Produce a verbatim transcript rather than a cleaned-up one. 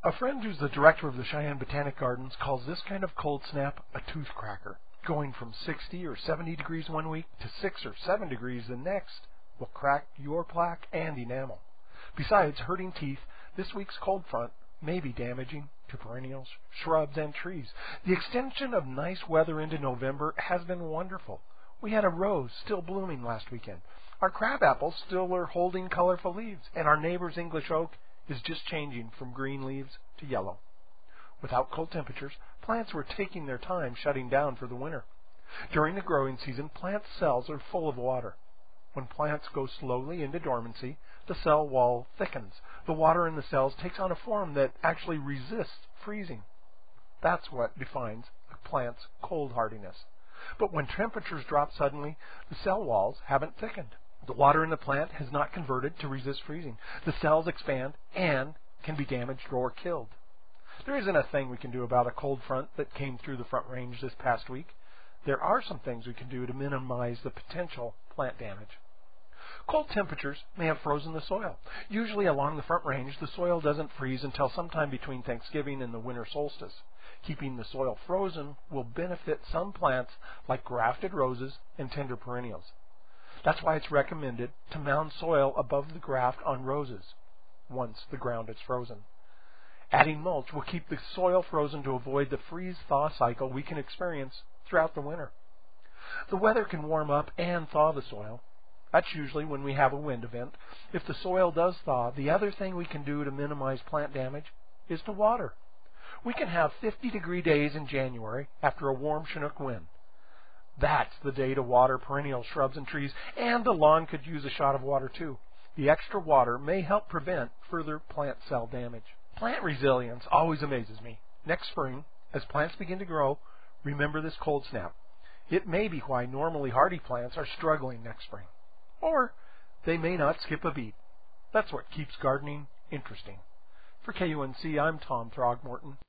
A friend who's the director of the Cheyenne Botanic Gardens calls this kind of cold snap a tooth cracker. Going from sixty or seventy degrees one week to six or seven degrees the next will crack your plaque and enamel. Besides hurting teeth, this week's cold front may be damaging to perennials, shrubs, and trees. The extension of nice weather into November has been wonderful. We had a rose still blooming last weekend. Our crab apples still are holding colorful leaves, and our neighbor's English oak is just changing from green leaves to yellow. Without cold temperatures, plants were taking their time shutting down for the winter. During the growing season, plant cells are full of water. When plants go slowly into dormancy, the cell wall thickens. The water in the cells takes on a form that actually resists freezing. That's what defines a plant's cold hardiness. But when temperatures drop suddenly, the cell walls haven't thickened. The water in the plant has not converted to resist freezing. The cells expand and can be damaged or killed. There isn't a thing we can do about a cold front that came through the Front Range this past week. There are some things we can do to minimize the potential plant damage. Cold temperatures may have frozen the soil. Usually along the Front Range, the soil doesn't freeze until sometime between Thanksgiving and the winter solstice. Keeping the soil frozen will benefit some plants like grafted roses and tender perennials. That's why it's recommended to mound soil above the graft on roses once the ground is frozen. Adding mulch will keep the soil frozen to avoid the freeze-thaw cycle we can experience throughout the winter. The weather can warm up and thaw the soil. That's usually when we have a wind event. If the soil does thaw, the other thing we can do to minimize plant damage is to water. We can have fifty degree days in January after a warm Chinook wind. That's the day to water perennial shrubs and trees, and the lawn could use a shot of water too. The extra water may help prevent further plant cell damage. Plant resilience always amazes me. Next spring, as plants begin to grow, remember this cold snap. It may be why normally hardy plants are struggling next spring. Or they may not skip a beat. That's what keeps gardening interesting. For K U N C, I'm Tom Throgmorton.